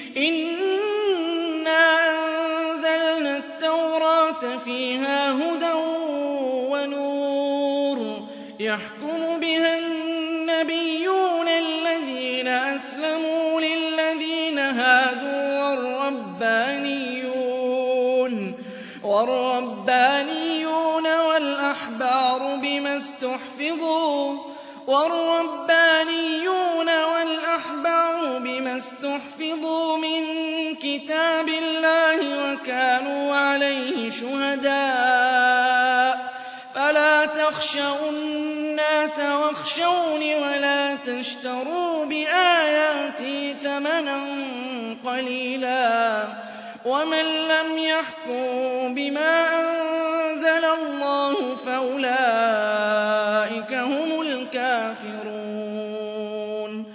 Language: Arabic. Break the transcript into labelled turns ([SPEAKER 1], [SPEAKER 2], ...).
[SPEAKER 1] إِنَّا أَنزَلْنَا التَّوْرَاةَ فِيهَا هُدًى وَنُورٌ يَحْكُمُ بِهَا النَّبِيُّونَ الَّذِينَ أَسْلَمُوا لِلَّذِينَ هَادُوا وَالرَّبَّانِيُّونَ وَالْأَحْبَارُ بِمَا اسْتُحْفِظُوا مِن كِتَابِ اللَّهِ وَكَانُوا عَلَيْهِ شُهَدَاءَ ۚ فَلَا تَخْشَوُا النَّاسَ وَاخْشَوْنِ وَلَا تَشْتَرُوا بِآيَاتِي ثَمَنًا قَلِيلًا ۚ وَمَن لَّمْ يَحْكُم بِمَا